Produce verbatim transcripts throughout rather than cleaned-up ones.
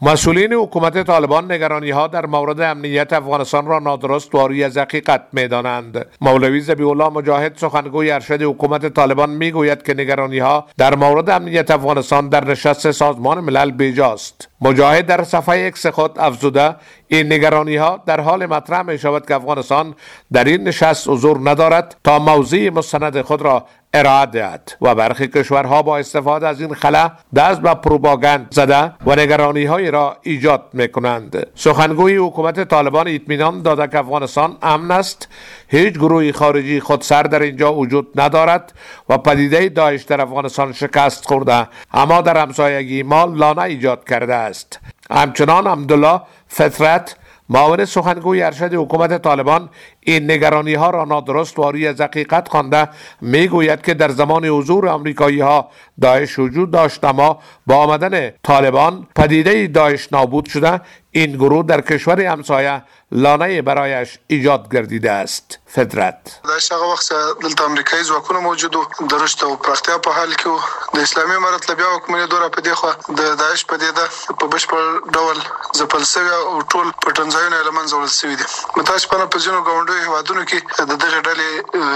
مسئولین حکومت طالبان نگرانی ها در مورد امنیت افغانستان را نادرست و عاری از حقیقت می‌دانند. مولوی ذبیح الله مجاهد سخنگوی ارشد حکومت طالبان میگوید که نگرانی ها در مورد امنیت افغانستان در نشست سازمان ملل بیجاست. مجاهد در صفحه اکس خود افزوده این نگرانی ها در حال مطرح می شود که افغانستان در این نشست حضور ندارد تا موضوع مستند خود را ارائه دهد و برخی کشورها با استفاده از این خلا دست به پروپاگاند زده و نگرانی های را ایجاد می کنند. سخنگوی حکومت طالبان اطمینان داده که افغانستان امن است، هیچ گروهی خارجی خودسر در اینجا وجود ندارد و پدیده داعش در افغانستان شکست خورده اما در همسایگی ما لانه ایجاد کرده است. همچنان عبدالله فطرت معاون سخنگوی ارشد حکومت طالبان این نگرانی ها را نادرست و عاری از حقیقت خوانده میگوید که در زمان حضور آمریکایی ها داعش وجود داشت اما با آمدن طالبان پدیده داعش نابود شده. این گروه در کشور همسایه لانه برایش ایجاد گردیده است. فطرت داعش هغه وخت دلته امریکایي ځواکونه موجود وو د رشد او پراختیا په حال کې وو. د اسلامي امارت له بیا حکومتېدو را په دې خوا د داعش پدیده په بشپړ ډول ځپل سوې او ټول پټنځایونه یې له منځه وړل سوي دي. متاسفانه په ځینو ګاونډیو هېوادونو کې د دغې ډلې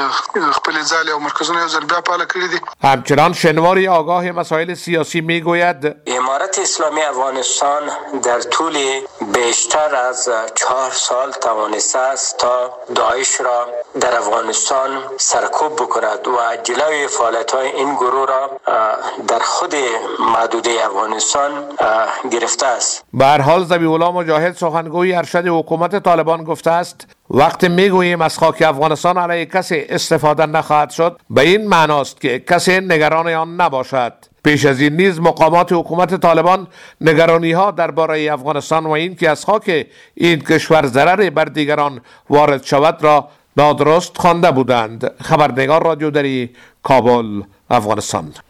خپلې ځالې او مرکزونه یو ځل بیا فعاله کړي دي. همچنان شنواری آگاه مسائل سیاسی میگوید امارت اسلامی افغانستان در طول بیشتر از چهار سال توانسته است تا داعش را در افغانستان سرکوب بکند و جلوی فعالیت‌های این گروه را در خود محدوده افغانستان گرفته است. به هر حال ذبیح الله مجاهد سخنگوی ارشد حکومت طالبان گفته است وقتی میگوییم از خاک افغانستان علیه کسی استفاده نخواهد شد به این معناست که کسی نگران آن نباشد. پیش از این نیز مقامات حکومت طالبان نگرانی ها درباره افغانستان و این که از خاک این کشور ضرر بر دیگران وارد شود را نادرست خوانده بودند. خبرنگار رادیو دری، کابل، افغانستان.